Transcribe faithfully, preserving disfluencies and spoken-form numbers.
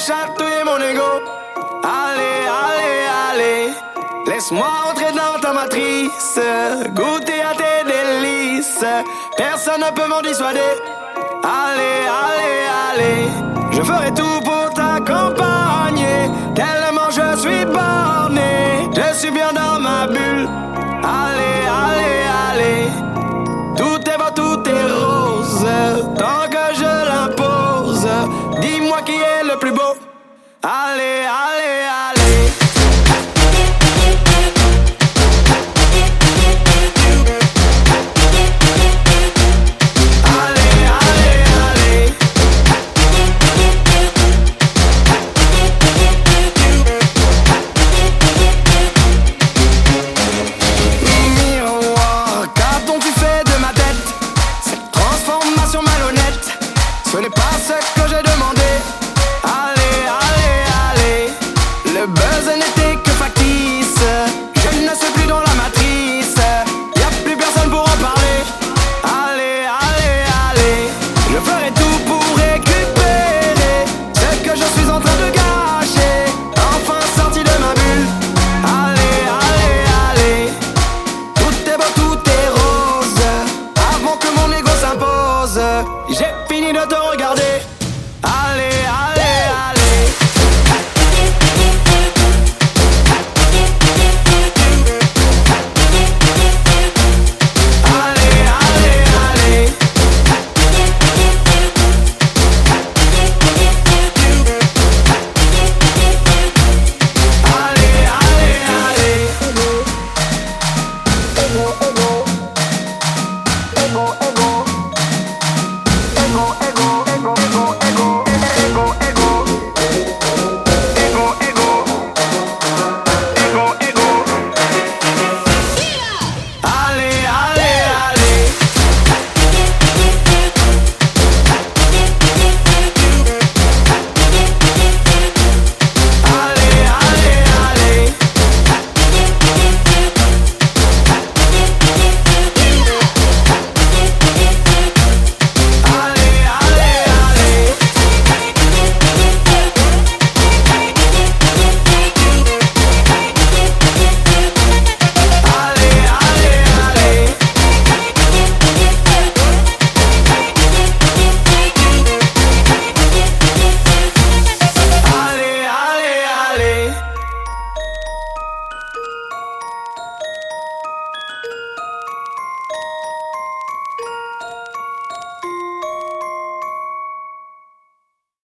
chatouiller mon ego. Allez, allez, allez, laisse-moi entrer dans ta matrice, goûter à tes délices. Personne ne peut m'en dissuader. Allez, allez, allez, je ferai tout pour t'accompagner. Tellement je suis borné, je suis bien dans